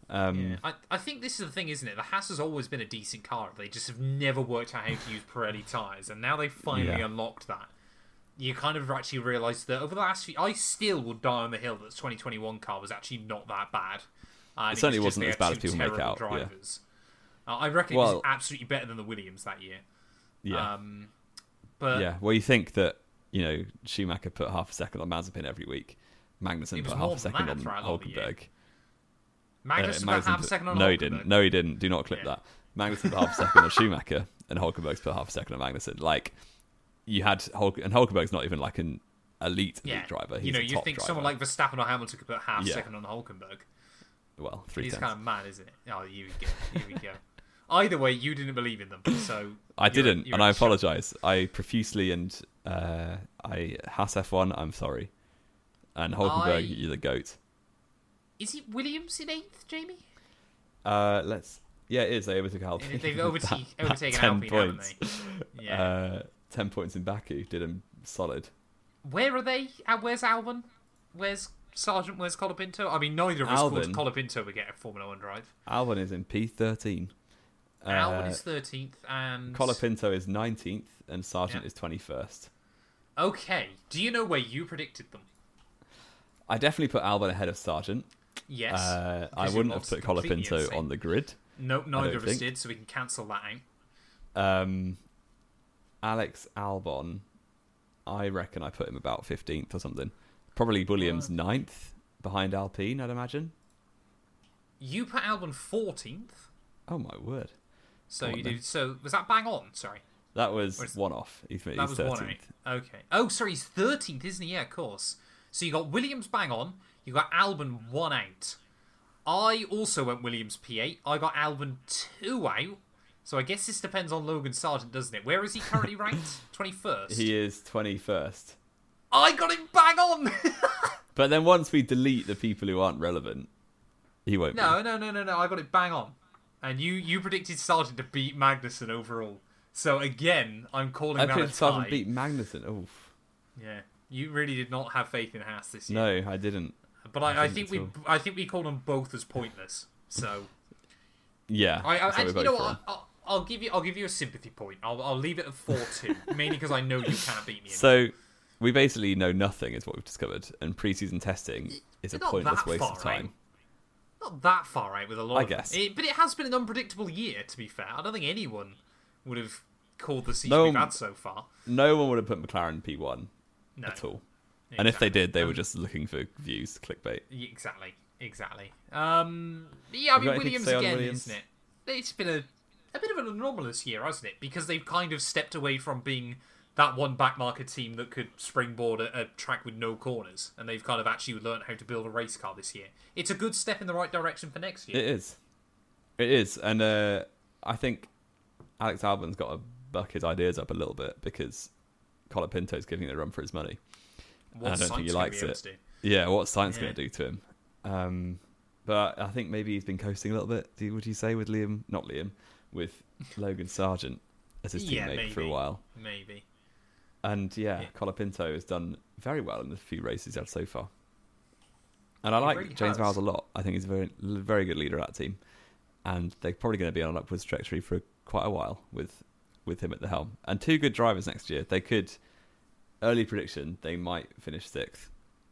[SPEAKER 2] I think this is the thing, isn't it? The Haas has always been a decent car. They just have never worked out how to use Pirelli tyres, and now they've finally unlocked that. You kind of actually realise that over the last few... I still would die on the hill that the 2021 car was actually not that bad.
[SPEAKER 3] It certainly wasn't as bad as people make out.
[SPEAKER 2] Drivers. I reckon it was absolutely better than the Williams that year.
[SPEAKER 3] Yeah.
[SPEAKER 2] But
[SPEAKER 3] yeah, well, you think that, Schumacher put half a second on Mazepin every week. Magnussen put half a second on Hulkenberg.
[SPEAKER 2] Magnussen put half a second on Hulkenberg?
[SPEAKER 3] No, he didn't. No, he didn't. Do not clip that. Magnussen put half a second on Schumacher, and Hulkenberg's put half a second on Magnussen. Like, you had and Hulkenberg's not even like an elite driver. He's a
[SPEAKER 2] you
[SPEAKER 3] top
[SPEAKER 2] think
[SPEAKER 3] driver.
[SPEAKER 2] someone like Verstappen or Hamilton could put half a second on Hulkenberg.
[SPEAKER 3] Well, 3
[SPEAKER 2] It's kind of mad, isn't it? Oh, here we go. Either way, you didn't believe in them, so
[SPEAKER 3] I didn't, and I apologise. I profusely and I Haas F1. I'm sorry, and Hulkenberg, you're the goat.
[SPEAKER 2] Is it Williams in 8th, Jamie?
[SPEAKER 3] Yeah, it is. They overtook Alpine.
[SPEAKER 2] They've overtaken Alpine, haven't they?
[SPEAKER 3] Yeah. 10 points in Baku did them solid.
[SPEAKER 2] Where are they? Where's Albon? Where's Sargent? Where's Colapinto? I mean, neither of us thought Colapinto would get a Formula 1 drive.
[SPEAKER 3] Albon is in P13.
[SPEAKER 2] Albon is 13th, and
[SPEAKER 3] Colapinto is 19th, and Sargent is 21st.
[SPEAKER 2] Okay. Do you know where you predicted them?
[SPEAKER 3] I definitely put Albon ahead of Sargent.
[SPEAKER 2] Yes.
[SPEAKER 3] I wouldn't have put Colapinto on the grid.
[SPEAKER 2] No, neither of us did, so we can cancel that out.
[SPEAKER 3] Alex Albon, I reckon I put him about 15th or something. Probably Williams 9th, behind Alpine, I'd imagine.
[SPEAKER 2] You put Albon 14th?
[SPEAKER 3] Oh my word.
[SPEAKER 2] So you did. So was that bang on? Sorry.
[SPEAKER 3] That was one off. He's 13th.
[SPEAKER 2] Okay. Oh, sorry, he's 13th, isn't he? Yeah, of course. So you got Williams bang on. You got Albon 1 out. I also went Williams P8. I got Albon 2 out. So I guess this depends on Logan Sargent, doesn't it? Where is he currently ranked? 21st.
[SPEAKER 3] He is 21st.
[SPEAKER 2] I got him bang on.
[SPEAKER 3] But then once we delete the people who aren't relevant, he won't.
[SPEAKER 2] No. I got it bang on. And you predicted Sargent to beat Magnussen overall. So again, I'm calling that a tie. I predicted
[SPEAKER 3] Sargent beat Magnussen. Oof.
[SPEAKER 2] Yeah, you really did not have faith in Haas this year.
[SPEAKER 3] No, I didn't.
[SPEAKER 2] But I think we called them both as pointless. So
[SPEAKER 3] yeah,
[SPEAKER 2] you know what? I'll give you a sympathy point. I'll leave it at 4-2, mainly because I know you can't beat me.
[SPEAKER 3] So we basically know nothing, is what we've discovered, and pre-season testing is a pointless waste of time.
[SPEAKER 2] Not that far out with a lot.
[SPEAKER 3] I guess,
[SPEAKER 2] but it has been an unpredictable year. To be fair, I don't think anyone would have called the season we've had so far.
[SPEAKER 3] No one would have put McLaren P1 at all. Exactly. And if they did, they were just looking for views, clickbait.
[SPEAKER 2] Exactly. Yeah, I mean, Williams again, isn't it? It's been a bit of an anomalous year, hasn't it? Because they've kind of stepped away from being that one backmarker team that could springboard a track with no corners, and they've kind of actually learned how to build a race car this year. It's a good step in the right direction for next year.
[SPEAKER 3] It is, and I think Alex Albon's got to buck his ideas up a little bit because Colapinto's giving it a run for his money. I don't think he likes it. Yeah, what's science going to do to him? But I think maybe he's been coasting a little bit. Would you say with with Logan Sargent as his teammate for a while?
[SPEAKER 2] Maybe.
[SPEAKER 3] And Colapinto has done very well in the few races he's had so far. And I like James Vowles a lot. I think he's a very, very good leader of that team. And they're probably going to be on an upwards trajectory for quite a while with him at the helm. And 2 good drivers next year. They could, early prediction, they might finish 6th.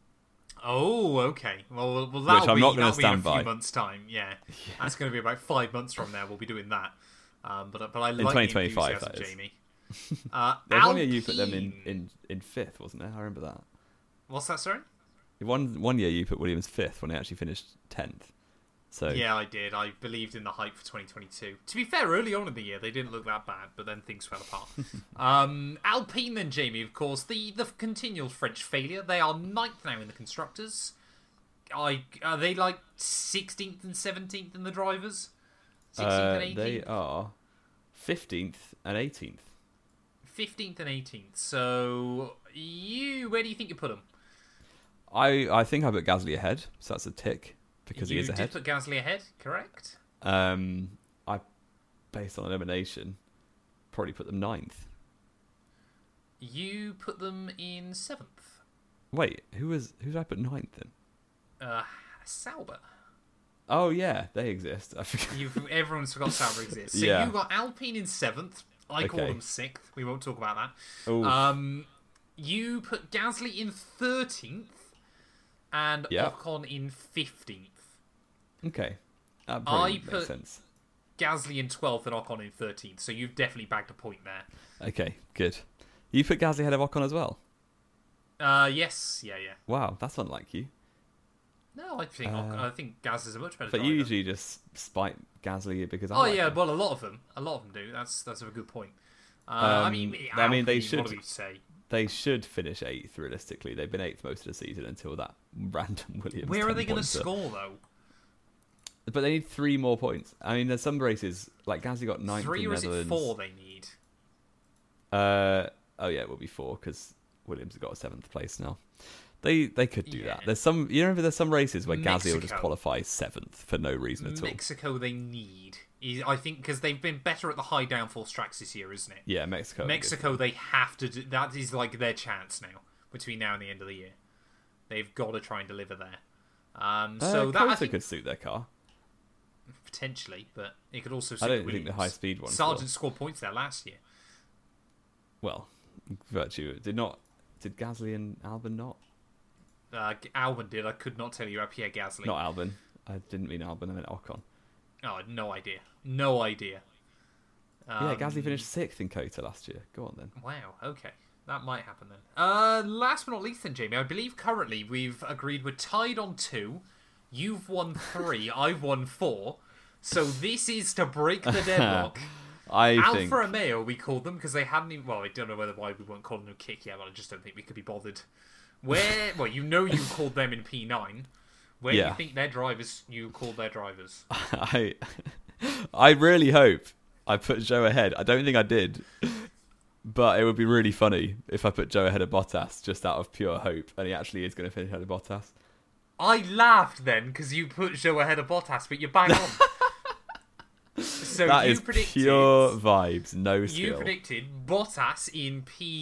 [SPEAKER 2] Oh, okay. Well, that'll be in a few months' time. Yeah. That's going to be about 5 months from now. We'll be doing that. But I like
[SPEAKER 3] in 2025, that is.
[SPEAKER 2] Jamie.
[SPEAKER 3] There's one year you put them in 5th, wasn't there? I remember that.
[SPEAKER 2] What's that, sorry?
[SPEAKER 3] One year you put Williams 5th when they actually finished 10th. So
[SPEAKER 2] Yeah, I did. I believed in the hype for 2022. To be fair, early on in the year, they didn't look that bad, but then things fell apart. Alpine then, Jamie, of course, the continual French failure. They are 9th now in the Constructors. Are they like 16th and 17th in the drivers? 16th and 18th?
[SPEAKER 3] They are 15th and 18th.
[SPEAKER 2] 15th and 18th. So, where do you think you put them?
[SPEAKER 3] I think I put Gasly ahead, so that's a tick because he is ahead.
[SPEAKER 2] You did put Gasly ahead, correct?
[SPEAKER 3] I, based on elimination, probably put them 9th.
[SPEAKER 2] You put them in 7th.
[SPEAKER 3] Wait, who did I put 9th then?
[SPEAKER 2] Sauber.
[SPEAKER 3] Oh yeah, they exist. I forget.
[SPEAKER 2] Everyone's forgot Sauber exists. So
[SPEAKER 3] Yeah.
[SPEAKER 2] you got Alpine in 7th. I call
[SPEAKER 3] Okay.
[SPEAKER 2] them 6th. We won't talk about that.
[SPEAKER 3] Ooh.
[SPEAKER 2] You put Gasly in 13th and
[SPEAKER 3] Yeah.
[SPEAKER 2] Ocon in 15th.
[SPEAKER 3] Okay, that probably
[SPEAKER 2] I
[SPEAKER 3] makes
[SPEAKER 2] put-
[SPEAKER 3] sense.
[SPEAKER 2] Gasly in 12th and Ocon in 13th. So you've definitely bagged a point there.
[SPEAKER 3] Okay, good. You put Gasly ahead of Ocon as well.
[SPEAKER 2] Yes. Yeah.
[SPEAKER 3] Wow, that's unlike you.
[SPEAKER 2] No, I think Gasly's a much better
[SPEAKER 3] But
[SPEAKER 2] driver.
[SPEAKER 3] you usually just spite Gasly because I
[SPEAKER 2] Oh
[SPEAKER 3] like
[SPEAKER 2] yeah,
[SPEAKER 3] him.
[SPEAKER 2] well a lot of them do. That's a good point.
[SPEAKER 3] I mean, they
[SPEAKER 2] Alpine,
[SPEAKER 3] should-
[SPEAKER 2] What do we say?
[SPEAKER 3] They should finish 8th realistically. They've been 8th most of the season until that random Williams.
[SPEAKER 2] Where are they going to
[SPEAKER 3] 10-pointer.
[SPEAKER 2] score though?
[SPEAKER 3] But they need 3 more points. I mean, there's some races like Gasly got 9th
[SPEAKER 2] 3
[SPEAKER 3] in
[SPEAKER 2] or is it
[SPEAKER 3] Netherlands.
[SPEAKER 2] 4 they need?
[SPEAKER 3] Oh yeah, it will be 4 because Williams has got a 7th place now. They could do
[SPEAKER 2] Yeah.
[SPEAKER 3] that. There's some there's some races where Gasly will just
[SPEAKER 2] Mexico.
[SPEAKER 3] qualify 7th for no reason at all.
[SPEAKER 2] Mexico they need. I think because they've been better at the high downforce tracks this year, isn't it?
[SPEAKER 3] Yeah, Mexico. would be good.
[SPEAKER 2] Mexico they have to do. That is like their chance now between now and the end of the year. They've got to try and deliver there. So that I
[SPEAKER 3] Costa
[SPEAKER 2] think
[SPEAKER 3] could suit their car.
[SPEAKER 2] potentially, but it could also.
[SPEAKER 3] I
[SPEAKER 2] suit
[SPEAKER 3] don't think
[SPEAKER 2] Williams.
[SPEAKER 3] the high speed one.
[SPEAKER 2] Sargent scored points there last year.
[SPEAKER 3] Well, Virtue did Gasly and Albon not?
[SPEAKER 2] Albon did. I could not tell you about Pierre Gasly.
[SPEAKER 3] Not Albon. I didn't mean Albon. I meant Ocon.
[SPEAKER 2] Oh, no idea. No idea.
[SPEAKER 3] Yeah, Gasly finished 6th in Kota last year. Go on then.
[SPEAKER 2] Wow, okay. That might happen then. Last but not least then, Jamie, I believe currently we've agreed we're tied on 2. You've won 3, I've won 4. So this is to break the deadlock.
[SPEAKER 3] I
[SPEAKER 2] Alfa
[SPEAKER 3] think
[SPEAKER 2] Romeo, we called them because they hadn't even... Well, I don't know why we weren't calling them kick yet, but I just don't think we could be bothered. Well, you called them in P9. Where do
[SPEAKER 3] Yeah.
[SPEAKER 2] you think their drivers, you called their drivers?
[SPEAKER 3] I really hope I put Joe ahead. I don't think I did. But it would be really funny if I put Joe ahead of Bottas just out of pure hope and he actually is going to finish ahead of Bottas.
[SPEAKER 2] I laughed then because you put Joe ahead of Bottas, but you're bang on. So
[SPEAKER 3] That
[SPEAKER 2] you
[SPEAKER 3] is
[SPEAKER 2] predicted,
[SPEAKER 3] pure vibes, no skill.
[SPEAKER 2] You predicted Bottas in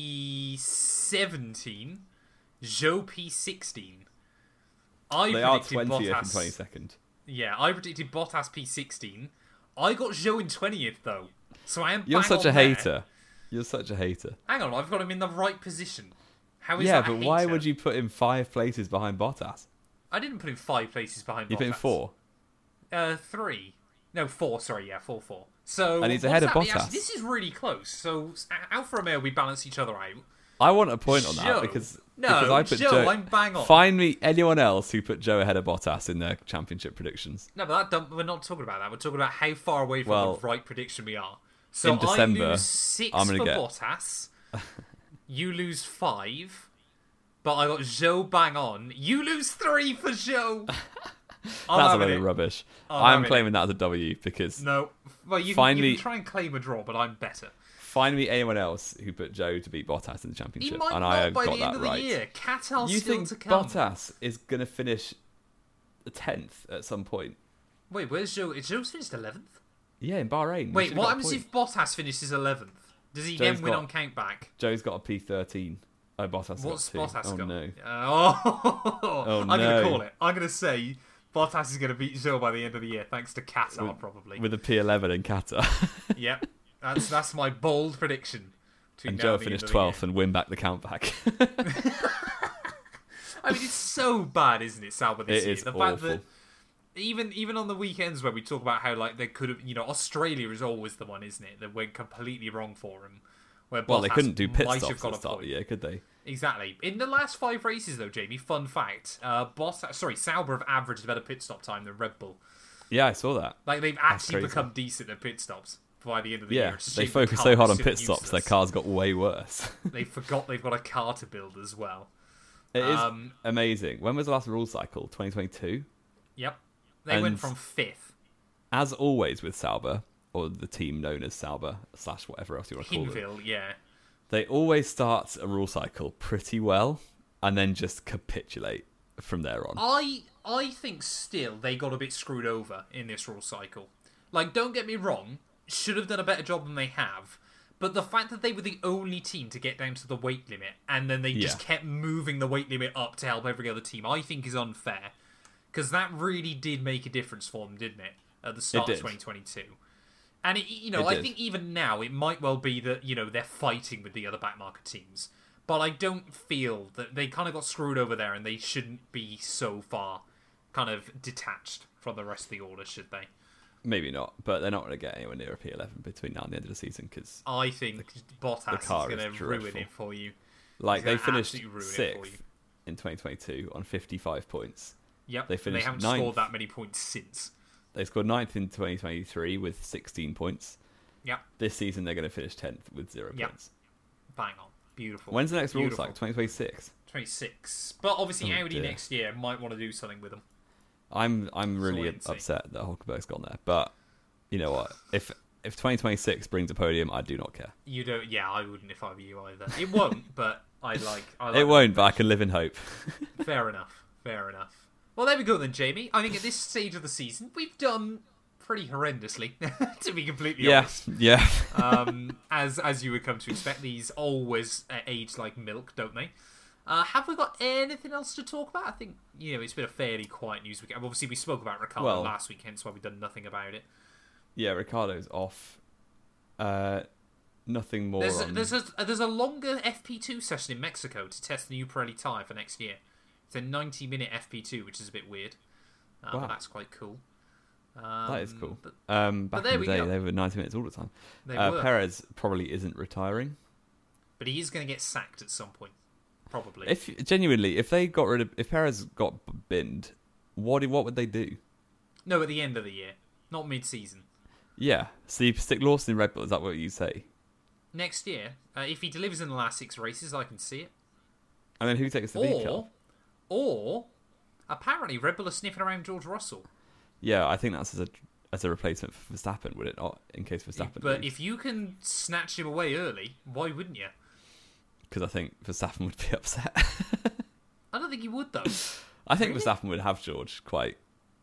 [SPEAKER 2] P17, Joe P16.
[SPEAKER 3] They are
[SPEAKER 2] predicted
[SPEAKER 3] 20th
[SPEAKER 2] Bottas,
[SPEAKER 3] and 22nd.
[SPEAKER 2] Yeah, I predicted Bottas P16. I got Joe in 20th though, so I am.
[SPEAKER 3] You're
[SPEAKER 2] bang
[SPEAKER 3] such
[SPEAKER 2] on
[SPEAKER 3] a
[SPEAKER 2] there.
[SPEAKER 3] hater. You're such a hater.
[SPEAKER 2] Hang on, I've got him in the right position. How is
[SPEAKER 3] Yeah,
[SPEAKER 2] that?
[SPEAKER 3] but why would you put him 5 places behind Bottas?
[SPEAKER 2] I didn't put him 5 places behind.
[SPEAKER 3] You
[SPEAKER 2] Bottas.
[SPEAKER 3] put him 4.
[SPEAKER 2] 3. No, 4. Sorry, yeah, 4. So
[SPEAKER 3] And he's
[SPEAKER 2] what's
[SPEAKER 3] ahead of
[SPEAKER 2] that?
[SPEAKER 3] Bottas.
[SPEAKER 2] This is really close. So Alfa Romeo, we balance each other out.
[SPEAKER 3] I want a point on
[SPEAKER 2] Joe.
[SPEAKER 3] that because
[SPEAKER 2] No,
[SPEAKER 3] I put
[SPEAKER 2] Joe,
[SPEAKER 3] Joe.
[SPEAKER 2] I'm bang on.
[SPEAKER 3] Find me anyone else who put Joe ahead of Bottas in their championship predictions.
[SPEAKER 2] No, but we're not talking about that. We're talking about how far away from
[SPEAKER 3] Well,
[SPEAKER 2] the right prediction we are. So
[SPEAKER 3] in December,
[SPEAKER 2] I lose 6
[SPEAKER 3] I'm
[SPEAKER 2] for
[SPEAKER 3] gonna get-
[SPEAKER 2] Bottas. You lose 5. But I got Joe bang on. You lose 3 for Joe.
[SPEAKER 3] That's a load of rubbish. I'm
[SPEAKER 2] having
[SPEAKER 3] claiming that as a W because
[SPEAKER 2] No. Well, you
[SPEAKER 3] Finally-
[SPEAKER 2] can try and claim a draw, but I'm better.
[SPEAKER 3] find me anyone else who put Joe to beat Bottas in the
[SPEAKER 2] He
[SPEAKER 3] championship,
[SPEAKER 2] might
[SPEAKER 3] and I
[SPEAKER 2] not by
[SPEAKER 3] got
[SPEAKER 2] the end
[SPEAKER 3] that
[SPEAKER 2] of the
[SPEAKER 3] right.
[SPEAKER 2] year. Qatar's
[SPEAKER 3] You
[SPEAKER 2] still
[SPEAKER 3] think
[SPEAKER 2] to come.
[SPEAKER 3] Bottas is going to finish the 10th at some point?
[SPEAKER 2] Wait, where's Joe? Is Joe's finished 11th?
[SPEAKER 3] Yeah, in Bahrain. He
[SPEAKER 2] Wait,
[SPEAKER 3] should've
[SPEAKER 2] what
[SPEAKER 3] got a
[SPEAKER 2] happens
[SPEAKER 3] point.
[SPEAKER 2] if Bottas finishes 11th? Does he
[SPEAKER 3] Joe's
[SPEAKER 2] then win
[SPEAKER 3] got-
[SPEAKER 2] on countback?
[SPEAKER 3] Joe's got a P13? Oh, Bottas
[SPEAKER 2] What's
[SPEAKER 3] got 2.
[SPEAKER 2] Bottas
[SPEAKER 3] Oh
[SPEAKER 2] got?
[SPEAKER 3] no.
[SPEAKER 2] I'm going to
[SPEAKER 3] no.
[SPEAKER 2] call it. I'm going to say Bottas is going to beat Joe by the end of the year, thanks to Qatar, probably.
[SPEAKER 3] With a P11 in Qatar.
[SPEAKER 2] Yep, that's my bold prediction.
[SPEAKER 3] And Joe finished 12th and win back the countback.
[SPEAKER 2] I mean, it's so bad, isn't it, Sauber, this
[SPEAKER 3] It
[SPEAKER 2] year?
[SPEAKER 3] is
[SPEAKER 2] The
[SPEAKER 3] awful.
[SPEAKER 2] fact that even on the weekends where we talk about how like they could have, Australia is always the one, isn't it, that went completely wrong for them. Where
[SPEAKER 3] Well, they
[SPEAKER 2] Bottas
[SPEAKER 3] couldn't do pit
[SPEAKER 2] might
[SPEAKER 3] stops
[SPEAKER 2] have got
[SPEAKER 3] at the
[SPEAKER 2] a
[SPEAKER 3] start of
[SPEAKER 2] point.
[SPEAKER 3] the year, could they?
[SPEAKER 2] Exactly. In the last 5 races, though, Jamie, fun fact: Sauber have averaged a better pit stop time than Red Bull.
[SPEAKER 3] Yeah, I saw that.
[SPEAKER 2] Like, they've actually
[SPEAKER 3] crazy.
[SPEAKER 2] become decent at pit stops by the end of the
[SPEAKER 3] Yeah,
[SPEAKER 2] year. It's a
[SPEAKER 3] they
[SPEAKER 2] shame the
[SPEAKER 3] focused
[SPEAKER 2] car
[SPEAKER 3] so hard
[SPEAKER 2] is
[SPEAKER 3] on
[SPEAKER 2] still
[SPEAKER 3] pit stops, their
[SPEAKER 2] useless.
[SPEAKER 3] cars got way worse.
[SPEAKER 2] They forgot they've got a car to build as well.
[SPEAKER 3] It is amazing. When was the last rule cycle? 2022?
[SPEAKER 2] Yep. They went from 5th.
[SPEAKER 3] As always with Sauber, or the team known as Sauber, / whatever else you want to call it.
[SPEAKER 2] Hinville, yeah.
[SPEAKER 3] They always start a rule cycle pretty well, and then just capitulate from there on.
[SPEAKER 2] I think still they got a bit screwed over in this rule cycle. Like, don't get me wrong, should have done a better job than they have. But the fact that they were the only team to get down to the weight limit, and then they just kept moving the weight limit up to help every other team, I think is unfair. Because that really did make a difference for them, didn't it? At the start of 2022. And, I think even now, it might well be that, they're fighting with the other backmarker teams. But I don't feel that they kind of got screwed over there, and they shouldn't be so far kind of detached from the rest of the order, should they?
[SPEAKER 3] Maybe not, but they're not going to get anywhere near a P11 between now and the end of the season, because
[SPEAKER 2] I think Bottas is going to ruin it for you.
[SPEAKER 3] Like, they finished
[SPEAKER 2] absolutely ruin it for you.
[SPEAKER 3] 6th in 2022 on 55 points.
[SPEAKER 2] Yep,
[SPEAKER 3] They finished
[SPEAKER 2] they haven't
[SPEAKER 3] 9th.
[SPEAKER 2] scored that many points since.
[SPEAKER 3] They scored 9th in 2023 with 16 points.
[SPEAKER 2] Yep.
[SPEAKER 3] This season, they're going to finish 10th with 0 points.
[SPEAKER 2] Bang on. Beautiful.
[SPEAKER 3] When's the next rule
[SPEAKER 2] Beautiful.
[SPEAKER 3] cycle? 2026?
[SPEAKER 2] 26. But obviously,
[SPEAKER 3] Oh,
[SPEAKER 2] Audi
[SPEAKER 3] dear.
[SPEAKER 2] next year might want to do something with them.
[SPEAKER 3] I'm really
[SPEAKER 2] wait and see.
[SPEAKER 3] upset that Hulkenberg's gone there. But, you know what? If 2026 brings a podium, I do not care.
[SPEAKER 2] You don't. Yeah, I wouldn't if I were you either. It won't, but I like
[SPEAKER 3] It won't, but I can live in hope.
[SPEAKER 2] Fair enough. Fair enough. Well, there we go then, Jamie. I think at this stage of the season, we've done pretty horrendously, to be completely honest.
[SPEAKER 3] Yeah.
[SPEAKER 2] As you would come to expect, these always age like milk, don't they? Have we got anything else to talk about? I think, it's been a fairly quiet news week. Obviously, we spoke about Ricciardo last week, hence why we've done nothing about it.
[SPEAKER 3] Yeah, Ricciardo's off. Nothing more
[SPEAKER 2] There's a longer FP2 session in Mexico to test the new Pirelli tyre for next year. It's a 90-minute FP2, which is a bit weird.
[SPEAKER 3] Wow.
[SPEAKER 2] But that's quite cool.
[SPEAKER 3] That is cool.
[SPEAKER 2] But
[SPEAKER 3] Back
[SPEAKER 2] there
[SPEAKER 3] in the
[SPEAKER 2] we
[SPEAKER 3] day,
[SPEAKER 2] go.
[SPEAKER 3] they were 90 minutes all the time.
[SPEAKER 2] They were.
[SPEAKER 3] Perez probably isn't retiring.
[SPEAKER 2] But he is going to get sacked at some point. Probably.
[SPEAKER 3] If Perez got binned, what would they do?
[SPEAKER 2] No, at the end of the year. Not mid-season.
[SPEAKER 3] Yeah, so you stick Lawson in Red Bull, is that what you say?
[SPEAKER 2] Next year, if he delivers in the last 6 races, I can see it.
[SPEAKER 3] And then who takes the lead car?
[SPEAKER 2] Or, apparently, Red Bull are sniffing around George Russell.
[SPEAKER 3] Yeah, I think that's as a replacement for Verstappen, would it not? In case Verstappen
[SPEAKER 2] But
[SPEAKER 3] leaves.
[SPEAKER 2] if you can snatch him away early, why wouldn't you?
[SPEAKER 3] Because I think Verstappen would be upset.
[SPEAKER 2] I don't think he would, though.
[SPEAKER 3] I think
[SPEAKER 2] Really?
[SPEAKER 3] Verstappen would have George quite,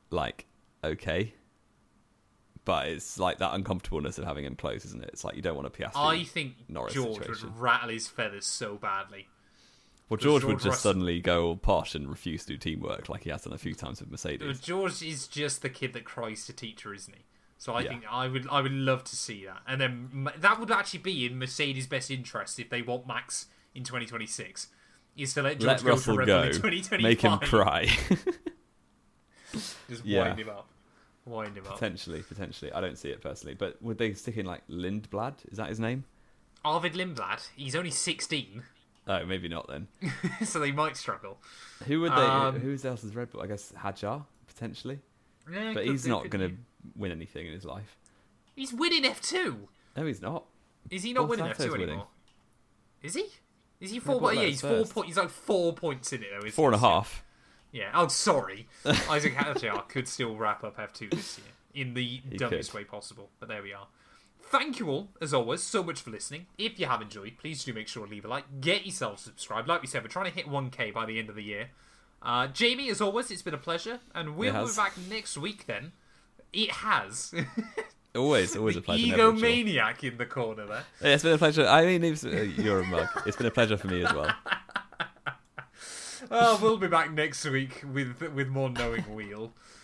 [SPEAKER 3] okay. But it's like that uncomfortableness of having him close, isn't it? It's like you don't want a Piastri.
[SPEAKER 2] I think
[SPEAKER 3] Norris
[SPEAKER 2] George
[SPEAKER 3] situation.
[SPEAKER 2] would rattle his feathers so badly.
[SPEAKER 3] Well, George would
[SPEAKER 2] George
[SPEAKER 3] just
[SPEAKER 2] Russell-
[SPEAKER 3] suddenly go all posh and refuse to do teamwork like he has done a few times with Mercedes.
[SPEAKER 2] George is just the kid that cries to teacher, isn't he? So I
[SPEAKER 3] Yeah.
[SPEAKER 2] think I would love to see that. And then that would actually be in Mercedes' best interest if they want Max in 2026. Is to let George
[SPEAKER 3] Let
[SPEAKER 2] go
[SPEAKER 3] Russell
[SPEAKER 2] to Red
[SPEAKER 3] go,
[SPEAKER 2] Bull in 2025.
[SPEAKER 3] make him cry.
[SPEAKER 2] Just
[SPEAKER 3] Yeah.
[SPEAKER 2] wind him up. Wind him up.
[SPEAKER 3] Potentially. I don't see it personally. But would they stick in Lindblad? Is that his name?
[SPEAKER 2] Arvid Lindblad, he's only 16,
[SPEAKER 3] Oh, maybe not then.
[SPEAKER 2] so they might struggle.
[SPEAKER 3] Who would they? Who else is Red Bull? I guess Hadjar potentially,
[SPEAKER 2] Yeah,
[SPEAKER 3] but
[SPEAKER 2] could
[SPEAKER 3] he's
[SPEAKER 2] do,
[SPEAKER 3] not
[SPEAKER 2] could
[SPEAKER 3] going
[SPEAKER 2] do.
[SPEAKER 3] to win anything in his life.
[SPEAKER 2] He's winning F2.
[SPEAKER 3] No, he's not.
[SPEAKER 2] Is he not winning
[SPEAKER 3] Santo's
[SPEAKER 2] F2
[SPEAKER 3] winning.
[SPEAKER 2] anymore? Is he? Is he
[SPEAKER 3] Yeah,
[SPEAKER 2] 4
[SPEAKER 3] but
[SPEAKER 2] Yeah,
[SPEAKER 3] that's
[SPEAKER 2] he's 4
[SPEAKER 3] first.
[SPEAKER 2] points. He's like 4 points in it though. Isn't
[SPEAKER 3] 4.5.
[SPEAKER 2] he? Yeah. Oh, sorry. Isaac Hadjar could still wrap up F2 this year in the dumbest
[SPEAKER 3] could.
[SPEAKER 2] way possible. But there we are. Thank you all, as always, so much for listening. If you have enjoyed, please do make sure to leave a like. Get yourself subscribed. Like we said, we're trying to hit 1K by the end of the year. Jamie, as always, it's been a pleasure. And we'll be
[SPEAKER 3] has.
[SPEAKER 2] back next week then. It has.
[SPEAKER 3] Always a pleasure. Never a chore.
[SPEAKER 2] Egomaniac in the corner there.
[SPEAKER 3] Yeah, it's been a pleasure. I mean, you're a mug. It's been a pleasure for me as well.
[SPEAKER 2] We'll be back next week with more Knowing Wheel.